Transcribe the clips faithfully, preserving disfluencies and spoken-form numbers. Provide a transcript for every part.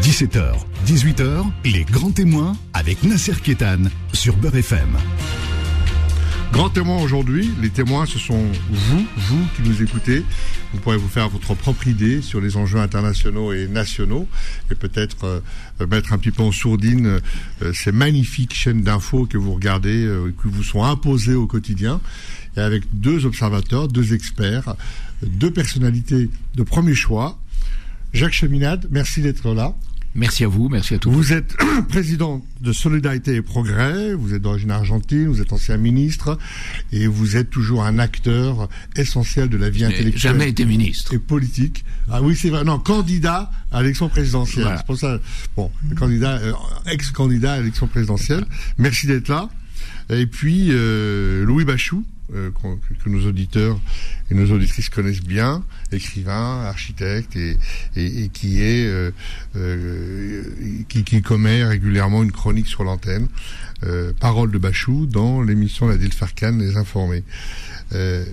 dix-sept heures, dix-huit heures, les grands témoins avec Nasser Kétan sur Beurre F M. Grands témoins aujourd'hui, les témoins ce sont vous, vous qui nous écoutez. Vous pourrez vous faire votre propre idée sur les enjeux internationaux et nationaux et peut-être euh, mettre un petit peu en sourdine euh, ces magnifiques chaînes d'infos que vous regardez, euh, qui vous sont imposées au quotidien. Et avec deux observateurs, deux experts, deux personnalités de premier choix. Jacques Cheminade, merci d'être là. Merci à vous, merci à tous. Vous êtes président de Solidarité et Progrès, vous êtes d'origine argentine, vous êtes ancien ministre, et vous êtes toujours un acteur essentiel de la vie intellectuelle. J'ai jamais été ministre. Et politique. Ah oui, c'est vrai. Non, candidat à l'élection présidentielle. Voilà. C'est pour ça. Bon, le candidat, euh, ex-candidat à l'élection présidentielle. Merci d'être là. Et puis, euh, Louis Bachou, euh, que, que nos auditeurs et nos auditrices connaissent bien, écrivain, architecte, et, et, et qui est euh, euh, qui, qui commet régulièrement une chronique sur l'antenne, euh, Parole de Bachou, dans l'émission La Farkan, Les Informés. Euh,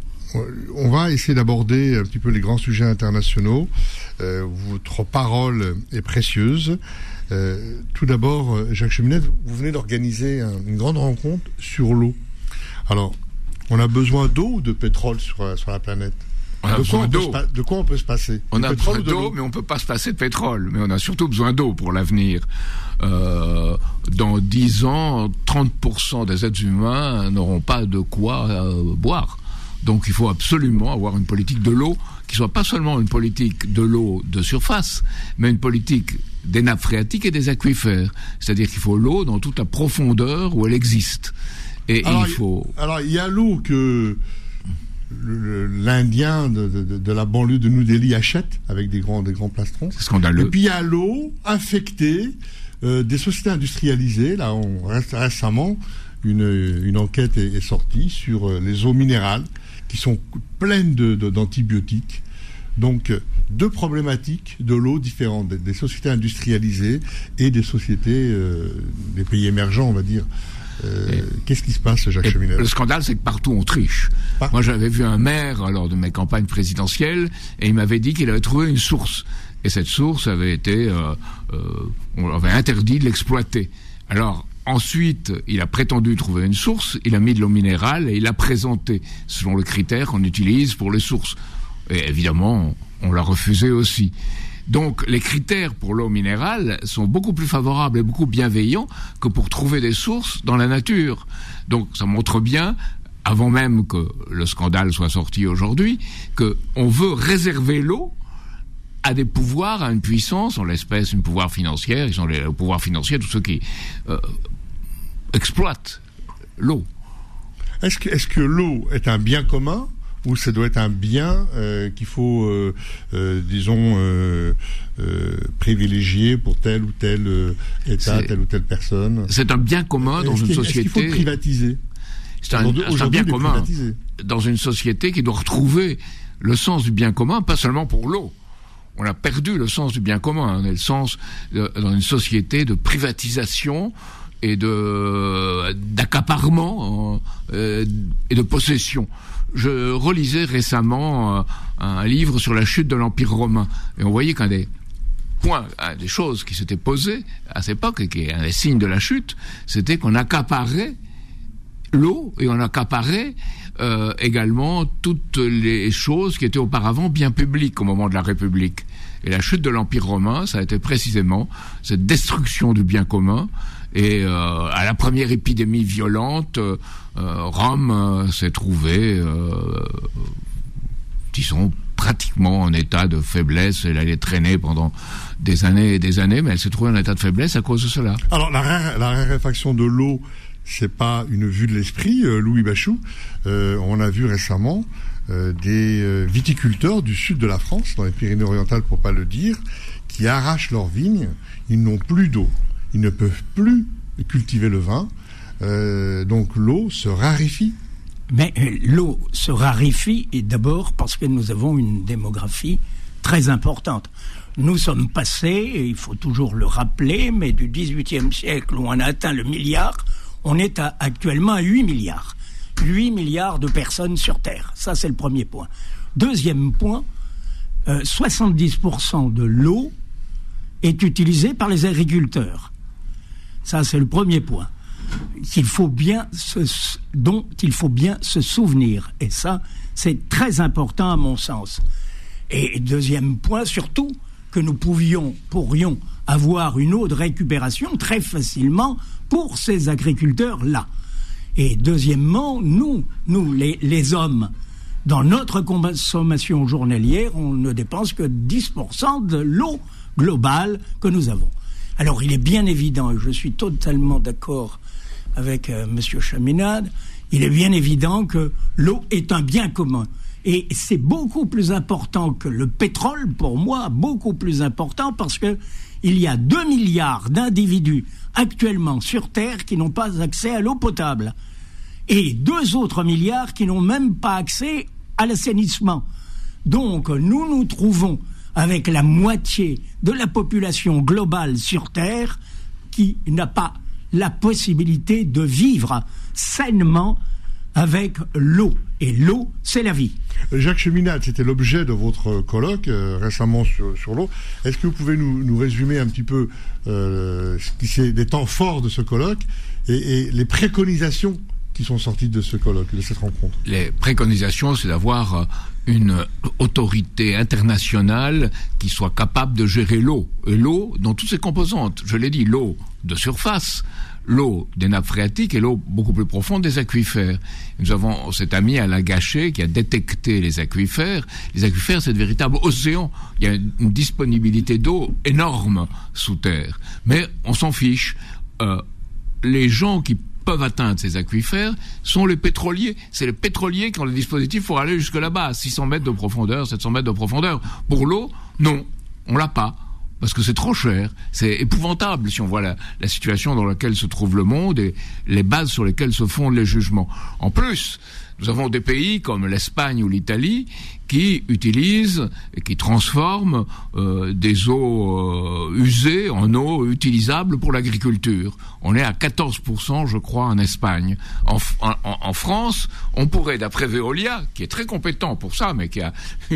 on va essayer d'aborder un petit peu les grands sujets internationaux. Euh, votre parole est précieuse. Euh, tout d'abord, Jacques Cheminade, vous venez d'organiser un, une grande rencontre sur l'eau. Alors, on a besoin d'eau ou de pétrole sur, sur la planète ? On a de, besoin quoi d'eau. Pa- de quoi on peut se passer ? On de a besoin d'eau, mais on peut pas se passer de pétrole. Mais on a surtout besoin d'eau pour l'avenir. Euh, dans dix ans, trente pour cent des êtres humains n'auront pas de quoi euh, boire. Donc il faut absolument avoir une politique de l'eau qui soit pas seulement une politique de l'eau de surface, mais une politique des nappes phréatiques et des aquifères. C'est-à-dire qu'il faut l'eau dans toute la profondeur où elle existe. Et alors, il faut... alors, il y a l'eau que le, le, l'Indien de, de, de la banlieue de New Delhi achète avec des grands, des grands plastrons. C'est scandaleux. Et puis il y a l'eau infectée euh, des sociétés industrialisées. Là, on, récemment, une, une enquête est, est sortie sur euh, les eaux minérales qui sont pleines de, de, d'antibiotiques. Donc, deux problématiques de l'eau différentes, des, des sociétés industrialisées et des sociétés euh, des pays émergents, on va dire. Euh, et, qu'est-ce qui se passe, Jacques Cheminade ? Le scandale, c'est que partout on triche. Par... Moi, j'avais vu un maire lors de mes campagnes présidentielles et il m'avait dit qu'il avait trouvé une source. Et cette source avait été, euh, euh, on avait interdit de l'exploiter. Alors, ensuite, il a prétendu trouver une source, il a mis de l'eau minérale et il l'a présentée selon le critère qu'on utilise pour les sources. Et évidemment, on l'a refusé aussi. Donc, les critères pour l'eau minérale sont beaucoup plus favorables et beaucoup bienveillants que pour trouver des sources dans la nature. Donc, ça montre bien, avant même que le scandale soit sorti aujourd'hui, qu'on veut réserver l'eau à des pouvoirs, à une puissance, en l'espèce, une pouvoir financière. Ils sont les pouvoirs financiers, tous ceux qui euh, exploitent l'eau. Est-ce que, est-ce que l'eau est un bien commun ? Ou ça doit être un bien euh, qu'il faut, euh, euh, disons, euh, euh, privilégier pour tel ou tel euh, État, c'est, telle ou telle personne. C'est un bien commun dans est-ce une société. Est-ce qu'il faut le privatiser ? C'est un, c'est un bien commun dans une société qui doit retrouver le sens du bien commun, pas seulement pour l'eau. On a perdu le sens du bien commun. On a le sens de, dans une société de privatisation et de d'accaparement euh, et de possession. Je relisais récemment euh, un livre sur la chute de l'Empire romain et on voyait qu'un des points, un des choses qui s'étaient posées à cette époque et qui est un des signes de la chute, c'était qu'on accaparait l'eau et on accaparait euh, également toutes les choses qui étaient auparavant bien publiques au moment de la République. Et la chute de l'Empire romain, ça a été précisément cette destruction du bien commun. Et euh, à la première épidémie violente, euh, Rome euh, s'est trouvée, euh, disons, pratiquement en état de faiblesse. Elle allait traîner pendant des années et des années, mais elle s'est trouvée en état de faiblesse à cause de cela. Alors, la, rare, la raréfaction de l'eau, c'est pas une vue de l'esprit, euh, Louis Bachou. Euh, on a vu récemment euh, des euh, viticulteurs du sud de la France, dans les Pyrénées-Orientales pour pas le dire, qui arrachent leurs vignes. Ils n'ont plus d'eau. Ils ne peuvent plus cultiver le vin. Euh, donc l'eau se raréfie. Mais euh, l'eau se raréfie et d'abord parce que nous avons une démographie très importante. Nous sommes passés, et il faut toujours le rappeler, mais du dix-huitième siècle où on a atteint le milliard, on est à, actuellement à huit milliards. huit milliards de personnes sur Terre. Ça, c'est le premier point. Deuxième point, euh, soixante-dix pour cent de l'eau est utilisée par les agriculteurs. Ça, c'est le premier point qu'il faut bien se, dont il faut bien se souvenir. Et ça, c'est très important à mon sens. Et deuxième point, surtout, que nous pouvions, pourrions avoir une eau de récupération très facilement pour ces agriculteurs-là. Et deuxièmement, nous, nous les, les hommes, dans notre consommation journalière, on ne dépense que dix pour cent de l'eau globale que nous avons. Alors il est bien évident, et je suis totalement d'accord avec euh, M. Chaminade, il est bien évident que l'eau est un bien commun. Et c'est beaucoup plus important que le pétrole, pour moi, beaucoup plus important, parce que il y a deux milliards d'individus actuellement sur Terre qui n'ont pas accès à l'eau potable. Et deux autres milliards qui n'ont même pas accès à l'assainissement. Donc, nous nous trouvons avec la moitié de la population globale sur Terre qui n'a pas la possibilité de vivre sainement avec l'eau. Et l'eau, c'est la vie. Jacques Cheminade, c'était l'objet de votre colloque euh, récemment sur, sur l'eau. Est-ce que vous pouvez nous, nous résumer un petit peu euh, ce qui c'est des temps forts de ce colloque et, et les préconisations qui sont sorties de ce colloque, de cette rencontre? Les préconisations, c'est d'avoir une autorité internationale qui soit capable de gérer l'eau. Et l'eau dans toutes ses composantes. Je l'ai dit, l'eau de surface, l'eau des nappes phréatiques et l'eau beaucoup plus profonde des aquifères. Nous avons cet ami Alain Gachet qui a détecté les aquifères. Les aquifères, c'est de véritables océans. Il y a une disponibilité d'eau énorme sous terre. Mais on s'en fiche. Euh, les gens qui peuvent atteindre ces aquifères sont les pétroliers. C'est les pétroliers qui ont le dispositif pour aller jusque là-bas, six cents mètres de profondeur, sept cents mètres de profondeur. Pour l'eau, non, on l'a pas. Parce que c'est trop cher, c'est épouvantable si on voit la, la situation dans laquelle se trouve le monde et les bases sur lesquelles se fondent les jugements. En plus, nous avons des pays comme l'Espagne ou l'Italie qui utilisent et qui transforment euh, des eaux euh, usées en eau utilisable pour l'agriculture. On est à quatorze pour cent, je crois, en Espagne. En, en, en France, on pourrait, d'après Veolia, qui est très compétent pour ça, mais qui a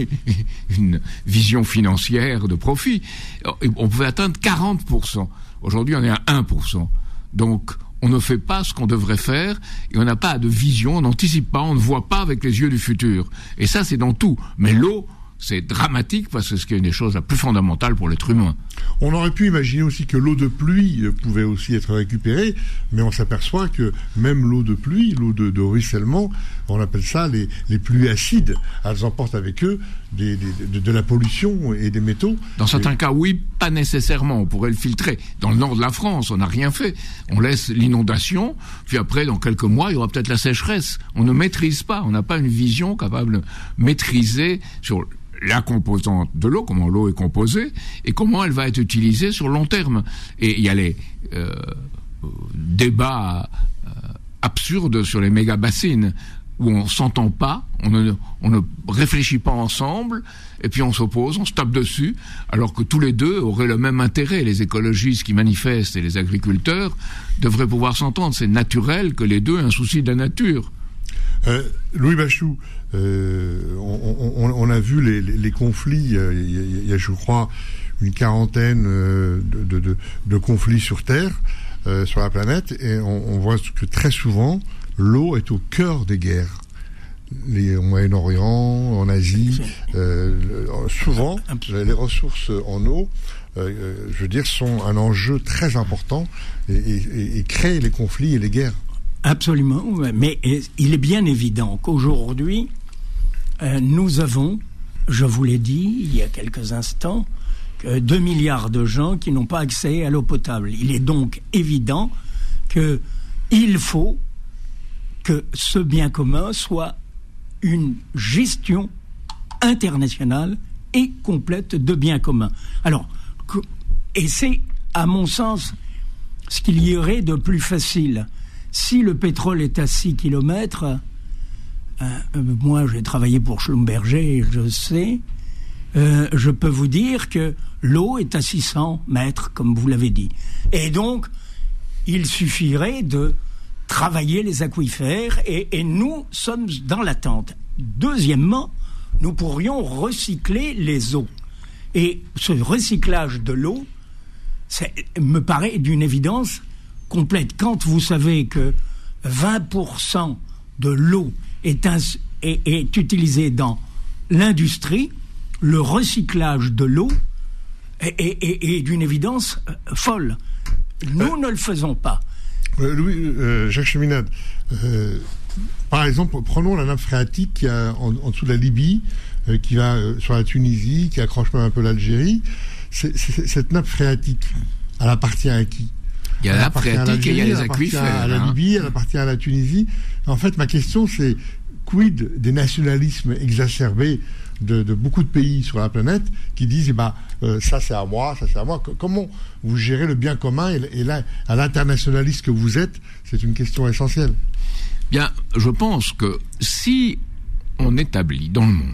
une vision financière de profit, on pouvait atteindre quarante pour cent. Aujourd'hui, on est à un pour cent. Donc, on ne fait pas ce qu'on devrait faire et on n'a pas de vision, on n'anticipe pas, on ne voit pas avec les yeux du futur. Et ça, c'est dans tout. Mais l'eau, c'est dramatique parce que c'est une des choses la plus fondamentale pour l'être humain. On aurait pu imaginer aussi que l'eau de pluie pouvait aussi être récupérée, mais on s'aperçoit que même l'eau de pluie, l'eau de, de ruissellement, on appelle ça les, les pluies acides. Elles emportent avec eux des, des, de, de la pollution et des métaux. Dans certains et... cas, oui, pas nécessairement. On pourrait le filtrer. Dans le nord de la France, on n'a rien fait. On laisse l'inondation, puis après, dans quelques mois, il y aura peut-être la sécheresse. On ne maîtrise pas. On n'a pas une vision capable de maîtriser sur la composante de l'eau, comment l'eau est composée, et comment elle va être utilisée sur le long terme. Et il y a les euh, débats euh, absurdes sur les méga-bassines, où on s'entend pas, on ne, on ne réfléchit pas ensemble, et puis on s'oppose, on se tape dessus, alors que tous les deux auraient le même intérêt. Les écologistes qui manifestent et les agriculteurs devraient pouvoir s'entendre. C'est naturel que les deux aient un souci de la nature. Euh, Louis Bachou, euh, on, on, on a vu les, les, les conflits, il y, a, il y a je crois une quarantaine de, de, de, de conflits sur Terre, euh, sur la planète, et on, on voit que très souvent l'eau est au cœur des guerres. Les, au Moyen-Orient, en Asie, euh, souvent les ressources en eau, euh, je veux dire, sont un enjeu très important et, et, et créent les conflits et les guerres. Absolument, mais il est bien évident qu'aujourd'hui, euh, nous avons, je vous l'ai dit il y a quelques instants, que deux milliards de gens qui n'ont pas accès à l'eau potable. Il est donc évident qu'il faut que ce bien commun soit une gestion internationale et complète de biens communs. Alors, et c'est, à mon sens, ce qu'il y aurait de plus facile. Si le pétrole est à six kilomètres, euh, moi j'ai travaillé pour Schlumberger, je sais, euh, je peux vous dire que l'eau est à six cents mètres, comme vous l'avez dit. Et donc, il suffirait de travailler les aquifères et, et nous sommes dans l'attente. Deuxièmement, nous pourrions recycler les eaux. Et ce recyclage de l'eau ça me paraît d'une évidence complète. Quand vous savez que vingt pour cent de l'eau est, un, est, est utilisée dans l'industrie, le recyclage de l'eau est, est, est, est d'une évidence folle. Nous euh, ne le faisons pas. Euh, Louis, euh, Jacques Cheminade, euh, par exemple, prenons la nappe phréatique qui a en, en dessous de la Libye, euh, qui va euh, sur la Tunisie, qui accroche même un peu l'Algérie. C'est, c'est, cette nappe phréatique, elle appartient à qui? Il y a la nappe phréatique et il y a les aquifères. Elle appartient à la hein. Libye, elle appartient à la Tunisie. En fait, ma question, c'est quid des nationalismes exacerbés de, de beaucoup de pays sur la planète qui disent eh ben, euh, ça c'est à moi, ça c'est à moi. Comment vous gérez le bien commun et, et là, à l'internationaliste que vous êtes, c'est une question essentielle. Bien, je pense que si on établit dans le monde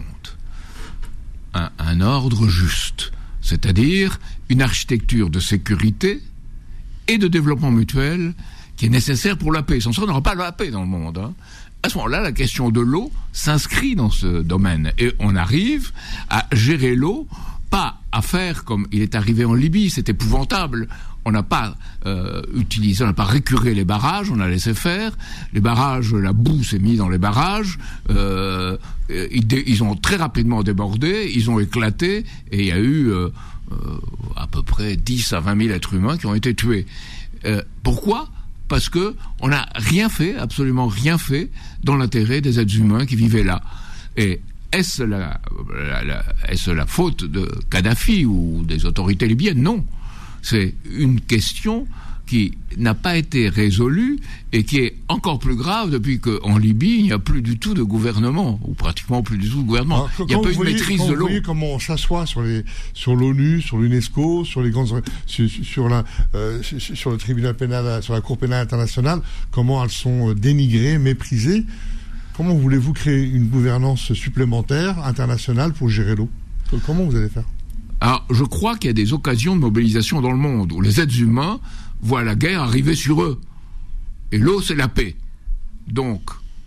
un, un ordre juste, c'est-à-dire une architecture de sécurité et de développement mutuel qui est nécessaire pour la paix. Sans ça, on n'aura pas la paix dans le monde. Hein. À ce moment-là, la question de l'eau s'inscrit dans ce domaine. Et on arrive à gérer l'eau, pas à faire comme il est arrivé en Libye, c'est épouvantable. On n'a pas euh, utilisé, on n'a pas récuré les barrages, on a laissé faire. Les barrages, la boue s'est mise dans les barrages. Euh, ils, dé, ils ont très rapidement débordé, ils ont éclaté, et il y a eu euh, euh, à peu près dix à vingt mille êtres humains qui ont été tués. Euh, pourquoi ? Parce que on n'a rien fait, absolument rien fait, dans l'intérêt des êtres humains qui vivaient là. Et est-ce la, la, la, est-ce la faute de Kadhafi ou des autorités libyennes ? Non. C'est une question qui n'a pas été résolue et qui est encore plus grave depuis qu'en Libye, il n'y a plus du tout de gouvernement, ou pratiquement plus du tout de gouvernement. Alors, il n'y a pas une voyez, maîtrise de l'eau. Vous voyez comment on s'assoit sur, les, sur l'ONU, sur l'UNESCO, sur, les grandes, sur, sur, la, euh, sur le tribunal pénal, sur la Cour pénale internationale, comment elles sont dénigrées, méprisées. Comment voulez-vous créer une gouvernance supplémentaire, internationale, pour gérer l'eau ? Comment vous allez faire ? Alors, je crois qu'il y a des occasions de mobilisation dans le monde où les êtres humains voient la guerre arriver sur eux. Et l'eau, c'est la paix. Donc,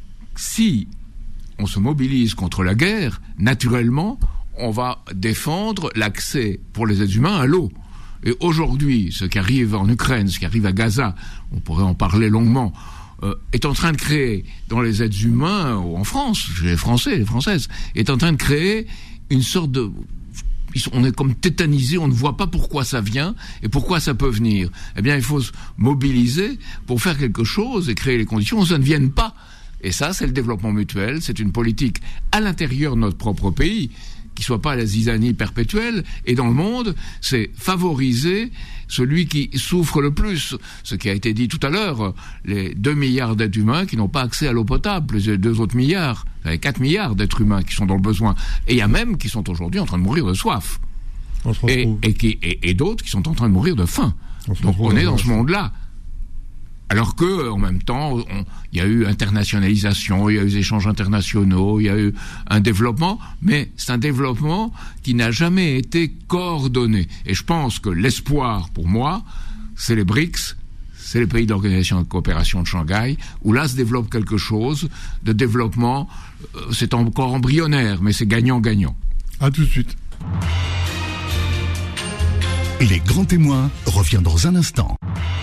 si on se mobilise contre la guerre, naturellement, on va défendre l'accès pour les êtres humains à l'eau. Et aujourd'hui, ce qui arrive en Ukraine, ce qui arrive à Gaza, on pourrait en parler longuement, euh, est en train de créer, dans les êtres humains, ou en France, chez les Français, les Françaises, est en train de créer une sorte de... On est comme tétanisé, on ne voit pas pourquoi ça vient et pourquoi ça peut venir. Eh bien, il faut se mobiliser pour faire quelque chose et créer les conditions où ça ne vienne pas. Et ça, c'est le développement mutuel, c'est une politique à l'intérieur de notre propre pays, qui soit pas la zizanie perpétuelle, et dans le monde, c'est favoriser celui qui souffre le plus. Ce qui a été dit tout à l'heure, les deux milliards d'êtres humains qui n'ont pas accès à l'eau potable, plus les deux autres milliards, les quatre milliards d'êtres humains qui sont dans le besoin, et il y a même qui sont aujourd'hui en train de mourir de soif, et, et, qui, et, et d'autres qui sont en train de mourir de faim. On Donc on est dans ce monde-là. Alors que, en même temps, il y a eu internationalisation, il y a eu des échanges internationaux, il y a eu un développement, mais c'est un développement qui n'a jamais été coordonné. Et je pense que l'espoir, pour moi, c'est les BRICS, c'est les pays de l'Organisation de coopération de Shanghai, où là se développe quelque chose de développement, c'est encore embryonnaire, mais c'est gagnant-gagnant. À tout de suite. Les grands témoins revient dans un instant.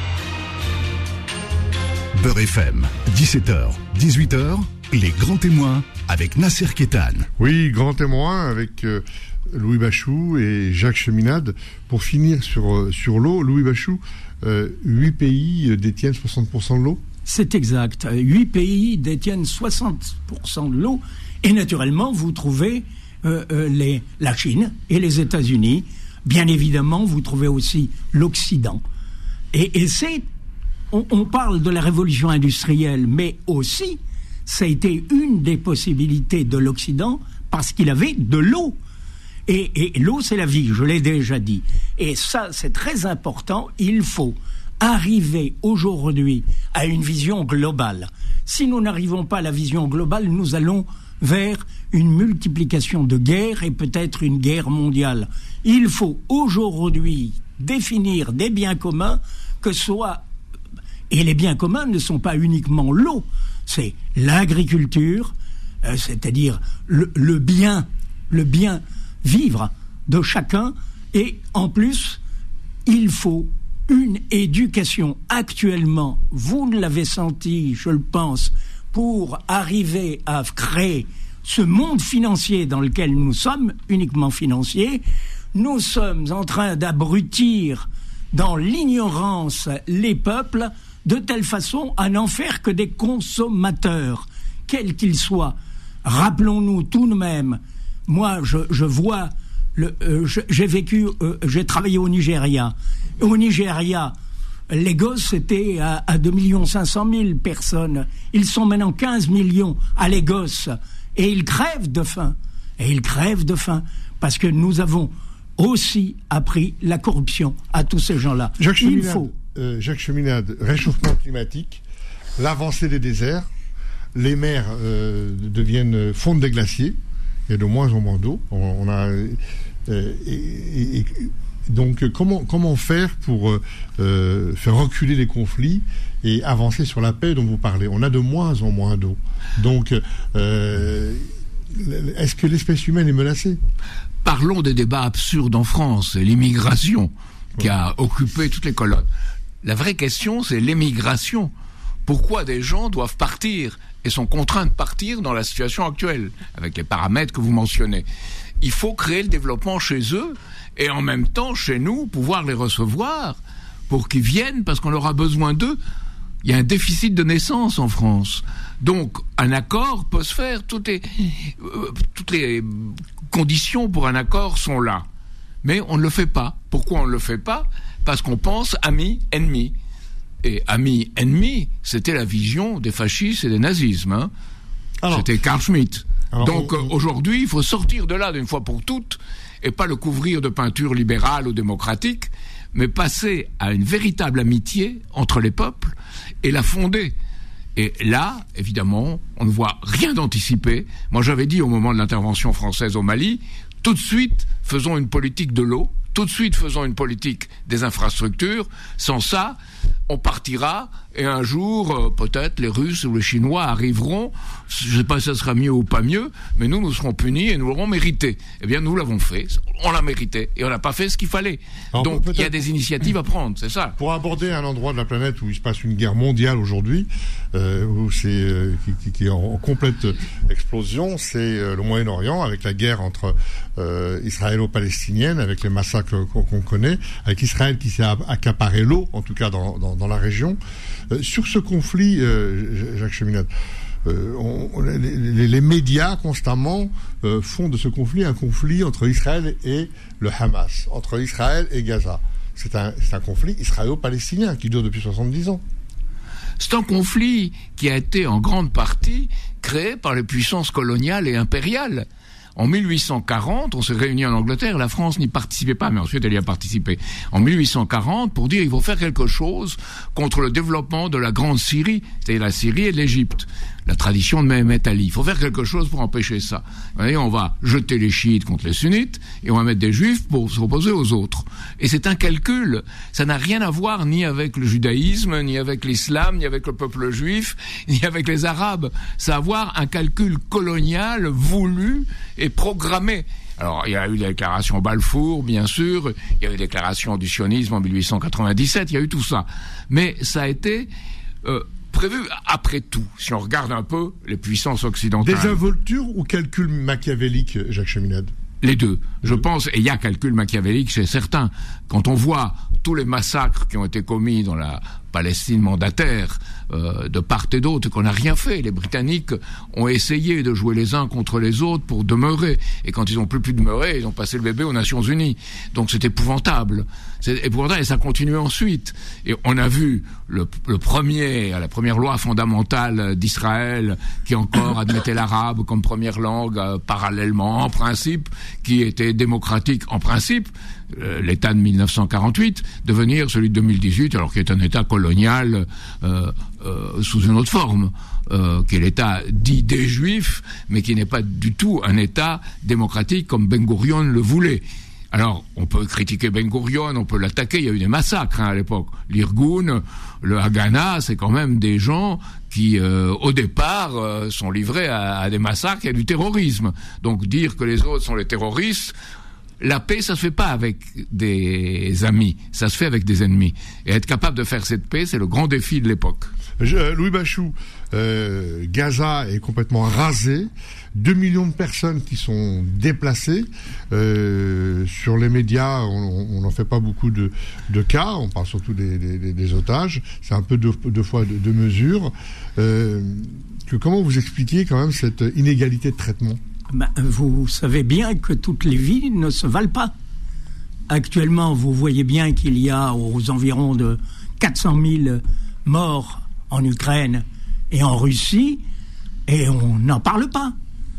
Beurre F M, dix-sept heures, dix-huit heures, les grands témoins avec Nasser Kétan. Oui, grands témoins avec euh, Louis Bachou et Jacques Cheminade. Pour finir sur, euh, sur l'eau, Louis Bachou, euh, huit pays détiennent soixante pour cent de l'eau ? C'est exact. Huit pays détiennent soixante pour cent de l'eau. Et naturellement, vous trouvez euh, euh, les, la Chine et les États-Unis. Bien évidemment, vous trouvez aussi l'Occident. Et, et c'est... On, on parle de la révolution industrielle, mais aussi, ça a été une des possibilités de l'Occident parce qu'il avait de l'eau. Et, et l'eau, c'est la vie, je l'ai déjà dit. Et ça, c'est très important. Il faut arriver aujourd'hui à une vision globale. Si nous n'arrivons pas à la vision globale, nous allons vers une multiplication de guerres et peut-être une guerre mondiale. Il faut aujourd'hui définir des biens communs que soit... Et les biens communs ne sont pas uniquement l'eau, c'est l'agriculture, euh, c'est-à-dire le, le bien, le bien vivre de chacun, et en plus il faut une éducation actuellement, vous l'avez senti, je le pense, pour arriver à créer ce monde financier dans lequel nous sommes, uniquement financier. Nous sommes en train d'abrutir dans l'ignorance les peuples de telle façon à n'en faire que des consommateurs, quels qu'ils soient. Rappelons-nous tout de même, moi je, je vois, le, euh, je, j'ai vécu, euh, j'ai travaillé au Nigeria. Au Nigeria, Lagos c'était à, à deux millions cinq cent mille personnes. Ils sont maintenant quinze millions à Lagos et ils crèvent de faim. Et ils crèvent de faim parce que nous avons aussi appris la corruption à tous ces gens-là. Jacques Cheminade, Il faut... euh, Jacques Cheminade, réchauffement climatique, l'avancée des déserts, les mers euh, deviennent fondent des glaciers, il y a de moins en moins d'eau. On, on a euh, et, et, et, donc comment comment faire pour euh, faire reculer les conflits et avancer sur la paix dont vous parlez? On a de moins en moins d'eau. Donc euh, est-ce que l'espèce humaine est menacée? Parlons des débats absurdes en France, l'immigration qui a occupé toutes les colonnes. La vraie question, c'est l'émigration. Pourquoi des gens doivent partir et sont contraints de partir dans la situation actuelle, avec les paramètres que vous mentionnez? Il faut créer le développement chez eux et en même temps, chez nous, pouvoir les recevoir pour qu'ils viennent parce qu'on aura besoin d'eux. Il y a un déficit de naissance en France. Donc, un accord peut se faire. Toutes les, euh, toutes les conditions pour un accord sont là. Mais on ne le fait pas. Pourquoi on ne le fait pas? Parce qu'on pense ami-ennemi. Et ami-ennemi, c'était la vision des fascistes et des nazismes. Hein. Alors, c'était Carl Schmitt. Alors, Donc, on... aujourd'hui, il faut sortir de là d'une fois pour toutes et pas le couvrir de peinture libérale ou démocratique, mais passer à une véritable amitié entre les peuples et la fonder. Et là, évidemment, on ne voit rien d'anticipé. Moi, j'avais dit au moment de l'intervention française au Mali, tout de suite, faisons une politique de l'eau, tout de suite, faisons une politique des infrastructures. Sans ça, on partira et un jour, euh, peut-être, les Russes ou les Chinois arriveront. Je ne sais pas si ça sera mieux ou pas mieux, mais nous, nous serons punis et nous l'aurons mérité. Eh bien, nous l'avons fait, on l'a mérité et on n'a pas fait ce qu'il fallait. Alors, donc, il y a des initiatives à prendre, c'est ça. Pour aborder un endroit de la planète où il se passe une guerre mondiale aujourd'hui, euh, où c'est euh, qui, qui est en, en complète explosion, c'est euh, le Moyen-Orient, avec la guerre entre euh, israélo-palestinienne, avec les massacres qu'on, qu'on connaît, avec Israël qui s'est accaparé l'eau, en tout cas dans, dans, dans la région. Euh, sur ce conflit, euh, Jacques Cheminade, euh, on, les, les, les médias constamment euh, font de ce conflit un conflit entre Israël et le Hamas, entre Israël et Gaza. C'est un, c'est un conflit israélo-palestinien qui dure depuis soixante-dix ans. C'est un conflit qui a été en grande partie créé par les puissances coloniales et impériales. En mille huit cent quarante, on s'est réunis en Angleterre, la France n'y participait pas, mais ensuite elle y a participé. En mille huit cent quarante, pour dire qu'il faut faire quelque chose contre le développement de la grande Syrie, c'est-à-dire la Syrie et l'Égypte. La tradition de Mehemet Ali. Il faut faire quelque chose pour empêcher ça. Vous voyez, on va jeter les chiites contre les sunnites et on va mettre des juifs pour s'opposer aux autres. Et c'est un calcul. Ça n'a rien à voir ni avec le judaïsme, ni avec l'islam, ni avec le peuple juif, ni avec les arabes. Ça a à voir un calcul colonial voulu et programmé. Alors, il y a eu la déclaration Balfour, bien sûr, il y a eu la déclaration du sionisme en mille huit cent quatre-vingt-dix-sept, il y a eu tout ça. Mais ça a été euh, prévu après tout, si on regarde un peu les puissances occidentales. Désinvolture ou calcul machiavélique, Jacques Cheminade? Les deux. Je pense, et il y a calcul machiavélique chez certains. Quand on voit tous les massacres qui ont été commis dans la Palestine mandataire, euh, de part et d'autre, qu'on n'a rien fait. Les Britanniques ont essayé de jouer les uns contre les autres pour demeurer. Et quand ils n'ont plus pu demeurer, ils ont passé le bébé aux Nations Unies. Donc c'est épouvantable. C'est épouvantable et ça continue ensuite. Et on a vu le, le premier, la première loi fondamentale d'Israël qui encore admettait l'arabe comme première langue, euh, parallèlement, en principe, qui était démocratique en principe, euh, l'État de mille neuf cent quarante-huit, devenir celui de deux mille dix-huit, alors qu'il est un État colonial euh, euh, sous une autre forme, euh, qui est l'État dit des Juifs, mais qui n'est pas du tout un État démocratique comme Ben Gurion le voulait. Alors, on peut critiquer Ben Gurion, on peut l'attaquer, il y a eu des massacres hein, à l'époque. L'Irgun, le Haganah, c'est quand même des gens qui, euh, au départ, euh, sont livrés à, à des massacres et à du terrorisme. Donc dire que les autres sont les terroristes, la paix, ça se fait pas avec des amis, ça se fait avec des ennemis. Et être capable de faire cette paix, c'est le grand défi de l'époque. Je, Louis Bachou, euh, Gaza est complètement rasé, deux millions de personnes qui sont déplacées. Euh, sur les médias, on n'en fait pas beaucoup de, de cas, on parle surtout des, des, des otages. C'est un peu deux, deux fois deux, deux mesures. Euh, que, comment vous expliquez quand même cette inégalité de traitement ? Ben, vous savez bien que toutes les vies ne se valent pas. Actuellement, vous voyez bien qu'il y a aux environs de quatre cent mille morts en Ukraine et en Russie, et on n'en parle pas.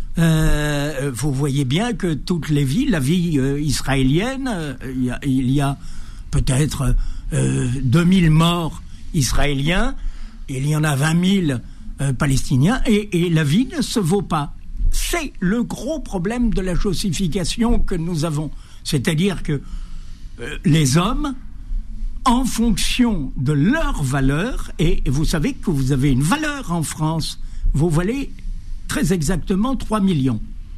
Euh, vous voyez bien que toutes les vies, la vie euh, israélienne, euh, il y a, il y a peut-être euh, deux mille morts israéliens, il y en a vingt mille euh, palestiniens, et, et la vie ne se vaut pas. C'est le gros problème de la jossification que nous avons. C'est-à-dire que euh, les hommes, en fonction de leur valeur, et vous savez que vous avez une valeur en France, vous valez très exactement trois millions.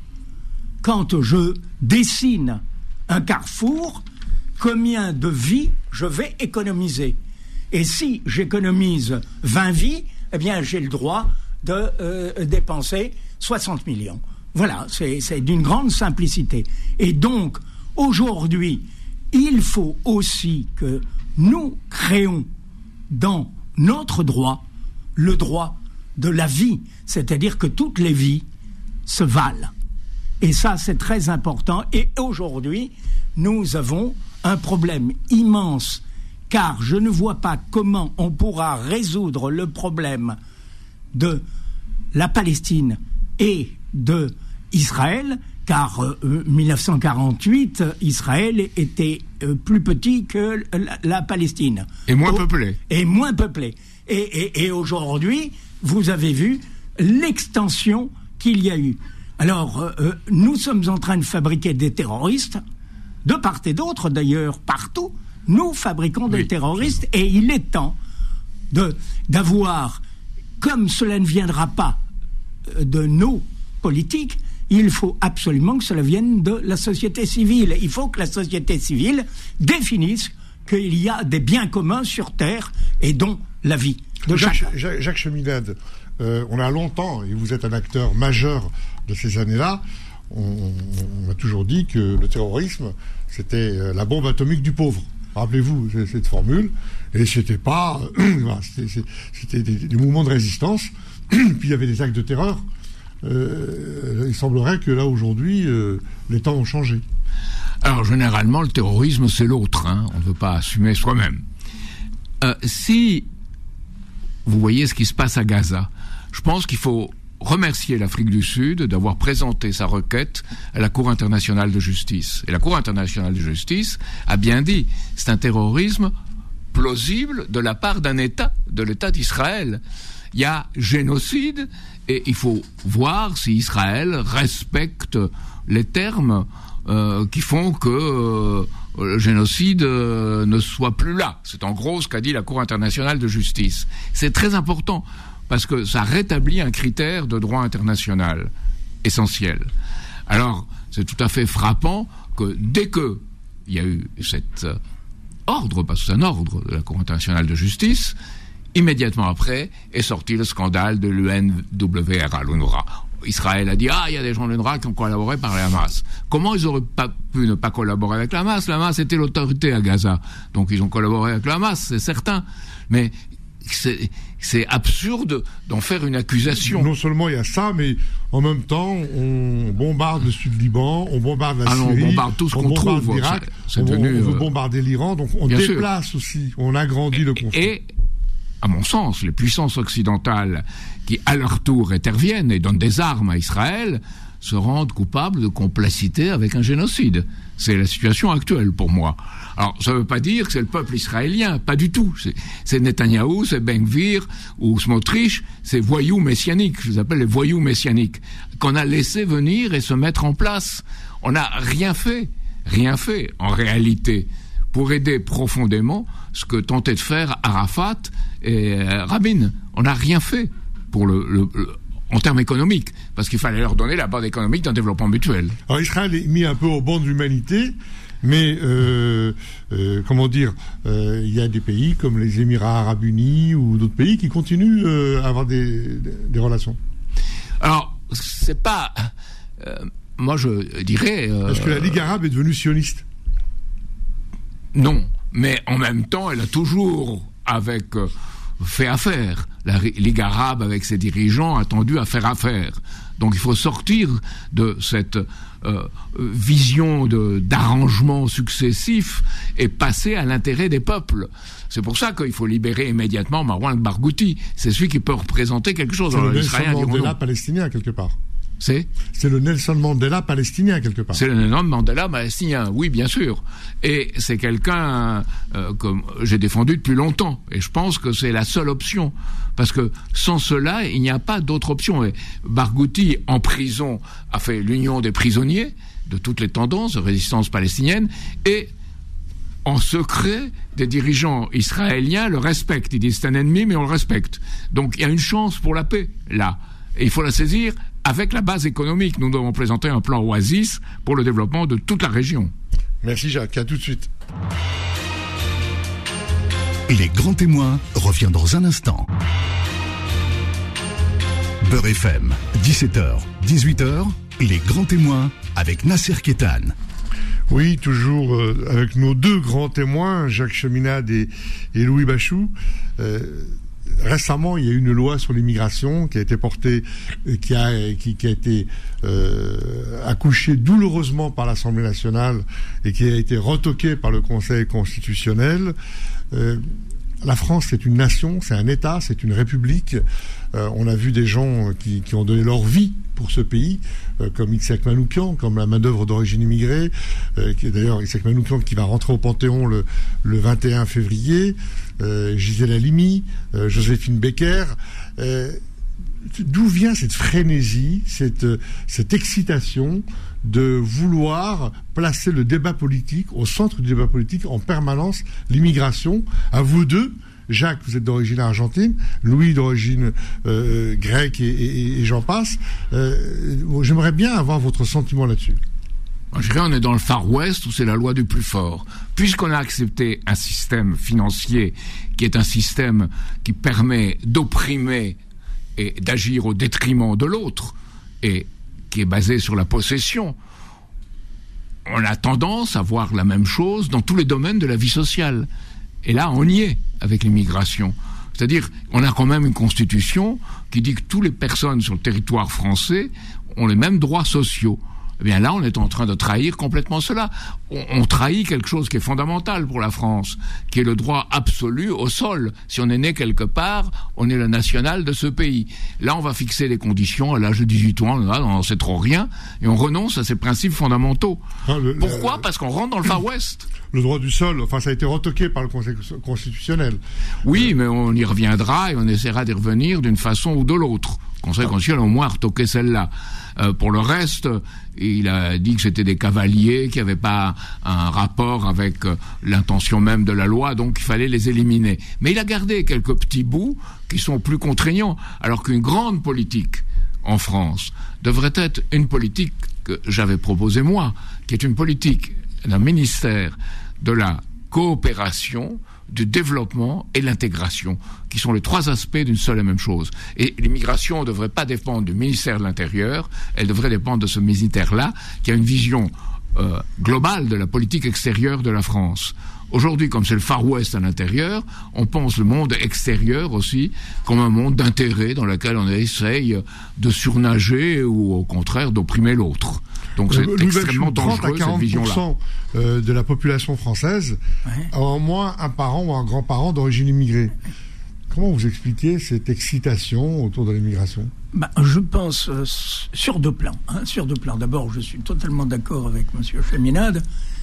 Quand je dessine un carrefour, combien de vies je vais économiser? Et si j'économise vingt vies, eh bien j'ai le droit de euh, dépenser soixante millions. Voilà, c'est, c'est d'une grande simplicité. Et donc, aujourd'hui, il faut aussi que nous créons dans notre droit le droit de la vie, c'est-à-dire que toutes les vies se valent. Et ça, c'est très important. Et aujourd'hui, nous avons un problème immense, car je ne vois pas comment on pourra résoudre le problème de la Palestine et de Israël, car euh, mille neuf cent quarante-huit, Israël était euh, plus petit que la, la Palestine. Et moins Au, peuplé. Et moins peuplé. Et, et, et aujourd'hui, vous avez vu l'extension qu'il y a eu. Alors, euh, nous sommes en train de fabriquer des terroristes, de part et d'autre d'ailleurs, partout. Nous fabriquons des oui. terroristes, et il est temps de, d'avoir, comme cela ne viendra pas de nos politiques, il faut absolument que cela vienne de la société civile. Il faut que la société civile définisse qu'il y a des biens communs sur Terre, et dont la vie de Jacques, Jacques, Jacques Cheminade, euh, on a longtemps, et vous êtes un acteur majeur de ces années-là, on, on a toujours dit que le terrorisme, c'était la bombe atomique du pauvre. Rappelez-vous cette formule, et c'était pas, voilà, c'était, c'était des, des mouvements de résistance, puis il y avait des actes de terreur. Euh, il semblerait que là aujourd'hui, euh, les temps ont changé. Alors généralement, le terrorisme c'est l'autre, hein. On ne veut pas assumer soi-même. Euh, si vous voyez ce qui se passe à Gaza, je pense qu'il faut remercier l'Afrique du Sud d'avoir présenté sa requête à la Cour internationale de justice. Et la Cour internationale de justice a bien dit, c'est un terrorisme plausible de la part d'un État, de l'État d'Israël. Il y a génocide, et il faut voir si Israël respecte les termes euh, qui font que euh, le génocide euh, ne soit plus là. C'est en gros ce qu'a dit la Cour internationale de justice. C'est très important, parce que ça rétablit un critère de droit international essentiel. Alors, c'est tout à fait frappant que dès que il y a eu cet euh, ordre, parce que c'est un ordre de la Cour internationale de justice, immédiatement après est sorti le scandale de l'U N W R A, l'U N R W A. Israël a dit « Ah, il y a des gens de l'U N R W A qui ont collaboré par la Hamas ». Comment ils auraient pas pu ne pas collaborer avec la Hamas? La Hamas était l'autorité à Gaza. Donc ils ont collaboré avec la Hamas, c'est certain. Mais c'est, c'est absurde d'en faire une accusation. Non seulement il y a ça, mais en même temps, on bombarde le Sud-Liban, on bombarde la ah non, Syrie, on bombarde tout ce qu'on trouve. l'Irak, c'est, c'est on, devenu, on veut euh... bombarder l'Iran, donc on déplace sûr. aussi, on agrandit et, le conflit. Et, à mon sens, les puissances occidentales qui, à leur tour, interviennent et donnent des armes à Israël, se rendent coupables de complicité avec un génocide. C'est la situation actuelle pour moi. Alors, ça ne veut pas dire que c'est le peuple israélien, pas du tout. C'est, c'est Netanyahou, c'est Ben Gvir ou Smotrich, c'est voyous messianiques, je les appelle les voyous messianiques, qu'on a laissé venir et se mettre en place. On n'a rien fait, rien fait en réalité, pour aider profondément ce que tentaient de faire Arafat et euh, Rabin. On n'a rien fait pour le, le, le en termes économiques, parce qu'il fallait leur donner la base économique d'un développement mutuel. Alors Israël est mis un peu au banc de l'humanité, mais euh, euh, comment dire, il euh, y a des pays comme les Émirats Arabes Unis ou d'autres pays qui continuent euh, à avoir des, des, des relations. Alors, c'est pas... Euh, moi, je dirais... Euh, Parce que la Ligue arabe est devenue sioniste. Non, mais en même temps, elle a toujours, avec... Euh, fait affaire. La Ligue arabe, avec ses dirigeants, a tendu à faire affaire. Donc il faut sortir de cette euh, vision de, d'arrangement successif et passer à l'intérêt des peuples. C'est pour ça qu'il faut libérer immédiatement Marwan Barghouti. C'est celui qui peut représenter quelque chose. C'est Alors, le Nelson Mandela palestinien, quelque part. C'est C'est le Nelson Mandela palestinien, quelque part. C'est le Nelson Mandela palestinien, oui, bien sûr. Et c'est quelqu'un euh, que j'ai défendu depuis longtemps. Et je pense que c'est la seule option. Parce que sans cela, il n'y a pas d'autre option. Et Barghouti, en prison, a fait l'union des prisonniers de toutes les tendances de résistance palestinienne. Et en secret, des dirigeants israéliens le respectent. Ils disent c'est un ennemi, mais on le respecte. Donc il y a une chance pour la paix, là. Et il faut la saisir avec la base économique. Nous devons présenter un plan Oasis pour le développement de toute la région. Merci Jacques, à tout de suite. Les grands témoins revient dans un instant. Beurre F M, dix-sept heures, dix-huit heures, les grands témoins avec Nasser Kétan. Oui, toujours euh, avec nos deux grands témoins, Jacques Cheminade et, et Louis Bachou. Euh, Récemment, il y a eu une loi sur l'immigration qui a été portée, qui a, qui, qui a été euh, accouchée douloureusement par l'Assemblée nationale et qui a été retoquée par le Conseil constitutionnel. Euh, la France, c'est une nation, c'est un État, c'est une république. Euh, on a vu des gens qui, qui ont donné leur vie pour ce pays, euh, comme Yitzhak Manoukian, comme la main-d'œuvre d'origine immigrée, euh, qui est d'ailleurs Yitzhak Manoukian qui va rentrer au Panthéon le, le vingt et un février, euh, Gisèle Halimi, euh, Joséphine Baker. Euh, d'où vient cette frénésie, cette, cette excitation de vouloir placer le débat politique au centre du débat politique en permanence, l'immigration? À vous deux, Jacques, vous êtes d'origine argentine, Louis d'origine euh, grecque et, et, et j'en passe. Euh, j'aimerais bien avoir votre sentiment là-dessus. Je dirais on est dans le Far West où c'est la loi du plus fort. Puisqu'on a accepté un système financier qui est un système qui permet d'opprimer et d'agir au détriment de l'autre et qui est basé sur la possession, on a tendance à voir la même chose dans tous les domaines de la vie sociale. Et là, on y est avec l'immigration. C'est-à-dire, on a quand même une constitution qui dit que toutes les personnes sur le territoire français ont les mêmes droits sociaux. Eh bien là, on est en train de trahir complètement cela. On, on trahit quelque chose qui est fondamental pour la France, qui est le droit absolu au sol. Si on est né quelque part, on est le national de ce pays. Là, on va fixer des conditions. À l'âge de dix-huit ans, on n'en sait trop rien, et on renonce à ces principes fondamentaux. Ah, le, Pourquoi le, Parce qu'on rentre dans le Far West. Le droit du sol, enfin, ça a été retoqué par le Conseil constitutionnel. Oui, euh... mais on y reviendra et on essaiera d'y revenir d'une façon ou de l'autre. Le Conseil constitutionnel a au moins retoqué celle-là. Euh, pour le reste, il a dit que c'était des cavaliers, qui n'avaient pas un rapport avec euh, l'intention même de la loi, donc il fallait les éliminer. Mais il a gardé quelques petits bouts qui sont plus contraignants, alors qu'une grande politique en France devrait être une politique que j'avais proposée moi, qui est une politique d'un ministère de la coopération, du développement et l'intégration, qui sont les trois aspects d'une seule et même chose. Et l'immigration ne devrait pas dépendre du ministère de l'Intérieur, elle devrait dépendre de ce ministère-là, qui a une vision euh, globale de la politique extérieure de la France. Aujourd'hui, comme c'est le Far West à l'intérieur, on pense le monde extérieur aussi comme un monde d'intérêt dans lequel on essaye de surnager ou au contraire d'opprimer l'autre. Donc c'est euh, extrêmement dangereux cette vision-là. Euh, de la population française ouais. a au moins un parent ou un grand-parent d'origine immigrée. Comment vous expliquez cette excitation autour de l'immigration ? Ben, je pense euh, sur deux plans. Hein, sur deux plans. D'abord, je suis totalement d'accord avec M. Cheminade.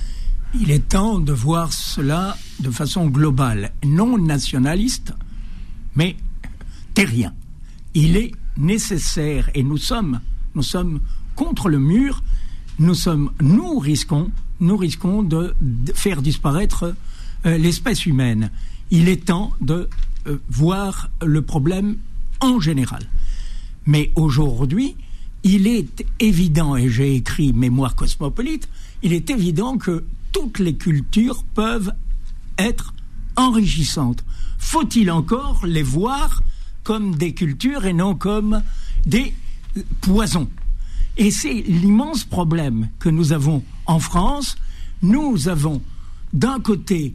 Il est temps de voir cela de façon globale, non nationaliste, mais terrien. Il est nécessaire, et nous sommes, nous sommes contre le mur, nous sommes, nous risquons, nous risquons de, de faire disparaître euh, l'espèce humaine. Il est temps de euh, voir le problème en général. Mais aujourd'hui, il est évident, et j'ai écrit Mémoire cosmopolite, il est évident que toutes les cultures peuvent être enrichissantes. Faut-il encore les voir comme des cultures et non comme des poisons? Et c'est l'immense problème que nous avons en France. Nous avons d'un côté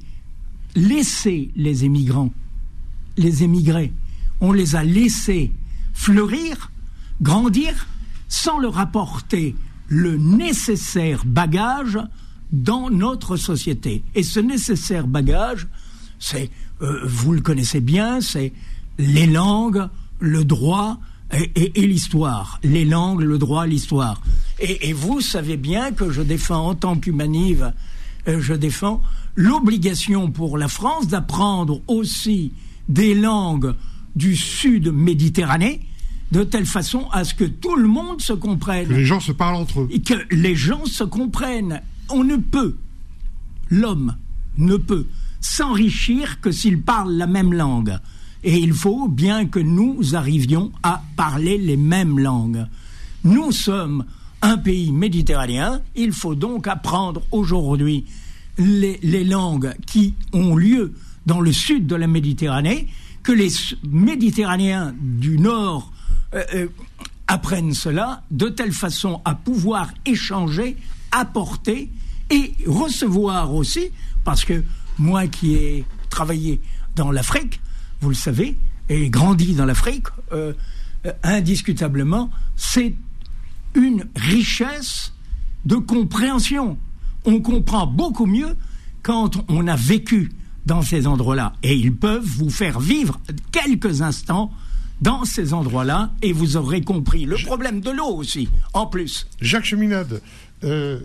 laissé les émigrants, les émigrés, on les a laissés fleurir, grandir, sans leur apporter le nécessaire bagage dans notre société. Et ce nécessaire bagage, c'est, euh, vous le connaissez bien, c'est les langues, le droit et, et, et l'histoire. Les langues, le droit, l'histoire. Et, et vous savez bien que je défends, en tant qu'humanive, euh, je défends l'obligation pour la France d'apprendre aussi des langues du sud Méditerranée, de telle façon à ce que tout le monde se comprenne. Que les gens se parlent entre eux. Et que les gens se comprennent. On ne peut, l'homme ne peut s'enrichir que s'il parle la même langue. Et il faut bien que nous arrivions à parler les mêmes langues. Nous sommes un pays méditerranéen, il faut donc apprendre aujourd'hui les, les langues qui ont lieu dans le sud de la Méditerranée, que les Méditerranéens du Nord euh, euh, apprennent cela de telle façon à pouvoir échanger, apporter et recevoir aussi, parce que moi qui ai travaillé dans l'Afrique, vous le savez, et grandi dans l'Afrique, euh, euh, indiscutablement, c'est une richesse de compréhension. On comprend beaucoup mieux quand on a vécu dans ces endroits-là. Et ils peuvent vous faire vivre quelques instants dans ces endroits-là et vous aurez compris. Le problème de l'eau aussi, en plus. Jacques Cheminade, euh,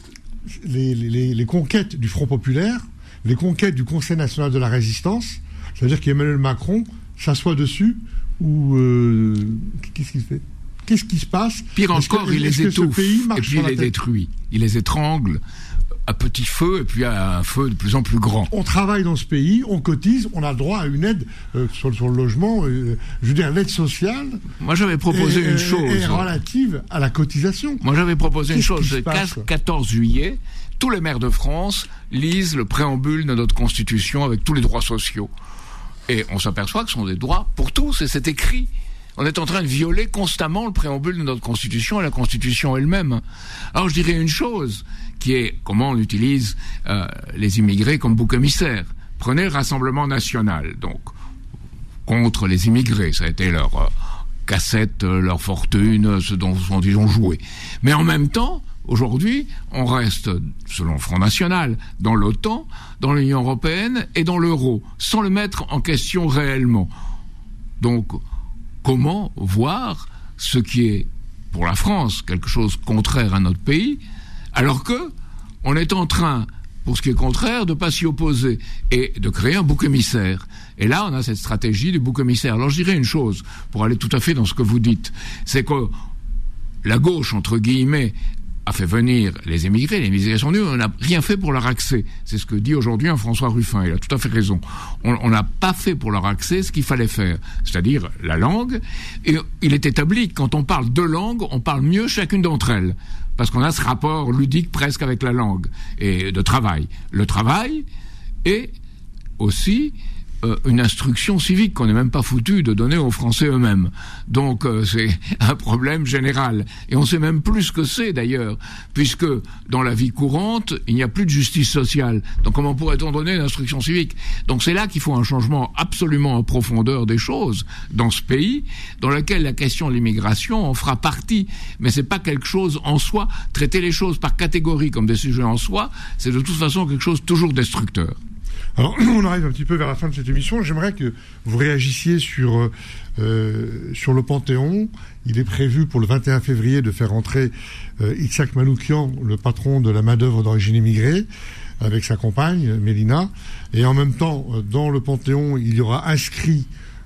les, les, les conquêtes du Front populaire, les conquêtes du Conseil national de la résistance, c'est-à-dire qu'Emmanuel Macron s'assoit dessus ou... Euh, qu'est-ce qu'il fait ? Qu'est-ce qui se passe ? Pire encore, il les étouffe et puis il les détruit. Il les étrangle à petit feu et puis à un feu de plus en plus grand. On travaille dans ce pays, on cotise, on a le droit à une aide euh, sur, sur le logement. Euh, je veux dire, l'aide sociale. Moi, j'avais proposé est, une chose. Est relative à la cotisation. Moi, j'avais proposé Qu'est-ce une chose. C'est quatorze juillet, tous les maires de France lisent le préambule de notre Constitution avec tous les droits sociaux. Et on s'aperçoit que ce sont des droits pour tous, et c'est écrit. On est en train de violer constamment le préambule de notre Constitution et la Constitution elle-même. Alors je dirais une chose, qui est comment on utilise euh, les immigrés comme bouc émissaire. Prenez le Rassemblement national, donc contre les immigrés, ça a été leur euh, cassette, euh, leur fortune, ce dont ils ont joué. Mais en même temps, aujourd'hui, on reste, selon le Front National, dans l'OTAN, dans l'Union Européenne et dans l'euro, sans le mettre en question réellement. Donc, comment voir ce qui est, pour la France, quelque chose contraire à notre pays, alors que on est en train, pour ce qui est contraire, de ne pas s'y opposer et de créer un bouc émissaire. Et là, on a cette stratégie du bouc émissaire. Alors, je dirais une chose, pour aller tout à fait dans ce que vous dites, c'est que la gauche, entre guillemets, a fait venir les émigrés, les immigrés sont venus, on n'a rien fait pour leur accès. C'est ce que dit aujourd'hui un François Ruffin, il a tout à fait raison. On n'a pas fait pour leur accès ce qu'il fallait faire, c'est-à-dire la langue. Et il est établi que quand on parle deux langues, on parle mieux chacune d'entre elles, parce qu'on a ce rapport ludique presque avec la langue, et de travail. Le travail et aussi euh, une instruction civique qu'on n'est même pas foutu de donner aux Français eux-mêmes. Donc euh, c'est un problème général. Et on sait même plus ce que c'est d'ailleurs, puisque dans la vie courante, il n'y a plus de justice sociale. Donc comment pourrait-on donner une instruction civique ? Donc c'est là qu'il faut un changement absolument en profondeur des choses dans ce pays, dans lequel la question de l'immigration en fera partie. Mais c'est pas quelque chose en soi. Traiter les choses par catégorie comme des sujets en soi, c'est de toute façon quelque chose toujours destructeur. Alors, on arrive un petit peu vers la fin de cette émission. J'aimerais que vous réagissiez sur euh, sur le Panthéon. Il est prévu pour le vingt et un février de faire entrer euh, Itzhak Manoukian, le patron de la main-d'œuvre d'origine immigrée, avec sa compagne, Mélina. Et en même temps, dans le Panthéon, il y aura inscrit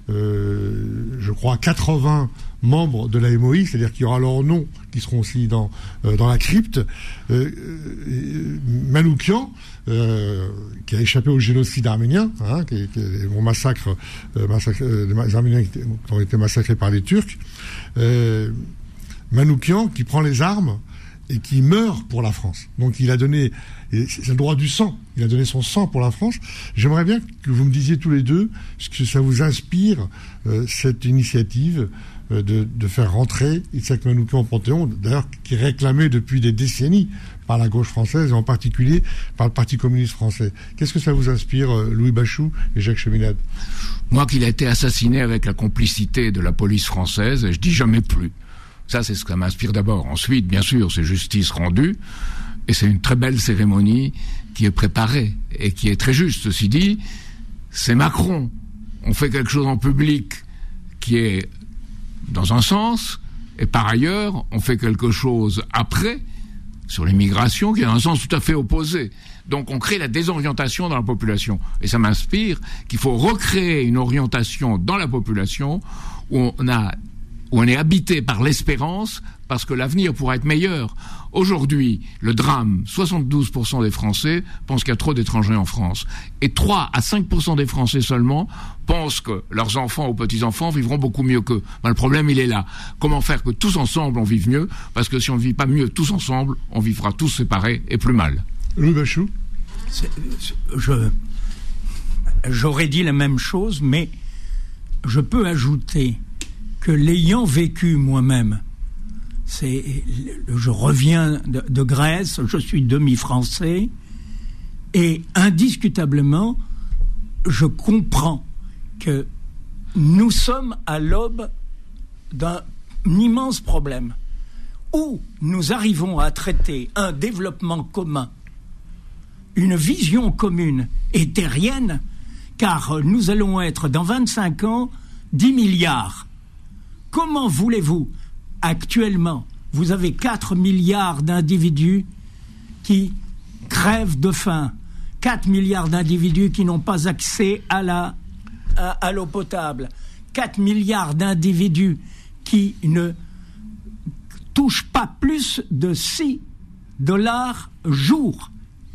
euh, je crois, quatre-vingts membres de la M O I, c'est-à-dire qu'il y aura leurs noms qui seront aussi dans euh, dans la crypte. Euh, euh, Manoukian, euh, qui a échappé au génocide arménien, hein, qui, qui, au massacre, euh, massacre euh, les Arméniens qui, qui ont été massacrés par les Turcs. Euh, Manoukian qui prend les armes et qui meurt pour la France. Donc il a donné, c'est le droit du sang, il a donné son sang pour la France. J'aimerais bien que vous me disiez tous les deux ce que ça vous inspire, euh, cette initiative euh, de, de faire rentrer Yitzhak Manoukian au Panthéon, d'ailleurs qui est réclamé depuis des décennies par la gauche française et en particulier par le Parti communiste français. Qu'est-ce que ça vous inspire, euh, Louis Bachou et Jacques Cheminade? Moi, qu'il a été assassiné avec la complicité de la police française, je dis jamais plus. Ça, c'est ce que ça m'inspire d'abord. Ensuite, bien sûr, c'est justice rendue, et c'est une très belle cérémonie qui est préparée, et qui est très juste. Ceci dit, c'est Macron. On fait quelque chose en public qui est dans un sens, et par ailleurs, on fait quelque chose après, sur l'immigration, qui est dans un sens tout à fait opposé. Donc on crée la désorientation dans la population. Et ça m'inspire qu'il faut recréer une orientation dans la population où on a où on est habité par l'espérance, parce que l'avenir pourra être meilleur. Aujourd'hui, le drame, soixante-douze pour cent des Français pensent qu'il y a trop d'étrangers en France. Et trois à cinq pour cent des Français seulement pensent que leurs enfants ou petits-enfants vivront beaucoup mieux qu'eux. Ben, le problème, il est là. Comment faire que tous ensemble, on vive mieux? Parce que si on ne vit pas mieux tous ensemble, on vivra tous séparés et plus mal. Louis Bachou? Je, j'aurais dit la même chose, mais je peux ajouter que l'ayant vécu moi-même, c'est, je reviens de, de Grèce, je suis demi-français, et indiscutablement, je comprends que nous sommes à l'aube d'un immense problème, où nous arrivons à traiter un développement commun, une vision commune et terrienne, car nous allons être dans vingt-cinq ans dix milliards. Comment voulez-vous, actuellement, vous avez quatre milliards d'individus qui crèvent de faim, quatre milliards d'individus qui n'ont pas accès à la, à, à l'eau potable, quatre milliards d'individus qui ne touchent pas plus de six dollars jour.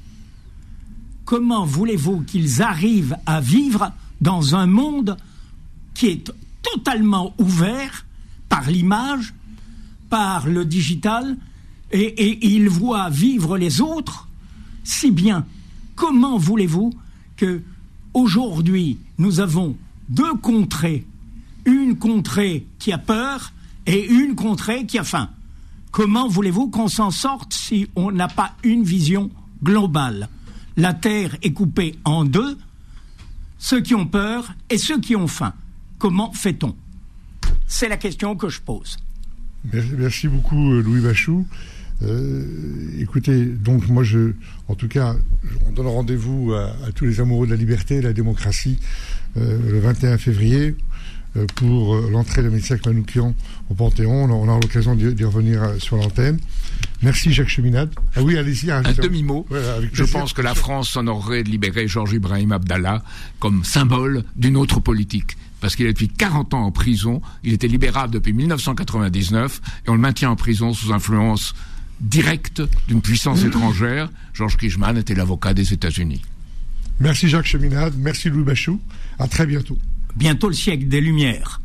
Comment voulez-vous qu'ils arrivent à vivre dans un monde qui est totalement ouvert par l'image, par le digital, et, et ils voient vivre les autres si bien. Comment voulez-vous que aujourd'hui nous avons deux contrées, une contrée qui a peur et une contrée qui a faim? Comment voulez-vous qu'on s'en sorte si on n'a pas une vision globale? La terre est coupée en deux, ceux qui ont peur et ceux qui ont faim. Comment fait-on? C'est la question que je pose. Merci beaucoup, Louis Bachou. Euh, écoutez, donc moi, je, en tout cas, on donne rendez-vous à, à tous les amoureux de la liberté et de la démocratie euh, le vingt et un février euh, pour euh, l'entrée de Yitzhak Manoukian au Panthéon. On, on aura l'occasion d'y, d'y revenir euh, sur l'antenne. Merci, Jacques Cheminade. Ah oui, allez-y. Un demi-mot. Ouais, je pense que la France s'honorerait de libérer Georges Ibrahim Abdallah comme symbole d'une autre politique. Parce qu'il est depuis quarante ans en prison, il était libérable depuis mille neuf cent quatre-vingt-dix-neuf, et on le maintient en prison sous influence directe d'une puissance mmh. étrangère. Georges Kijman était l'avocat des États-Unis. Merci Jacques Cheminade, merci Louis Bachou, à très bientôt. Bientôt le siècle des Lumières.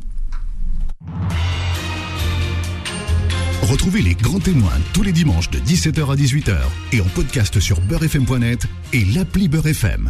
Retrouvez les grands témoins tous les dimanches de dix-sept heures à dix-huit heures et en podcast sur beurre f m point net et l'appli Beurre F M.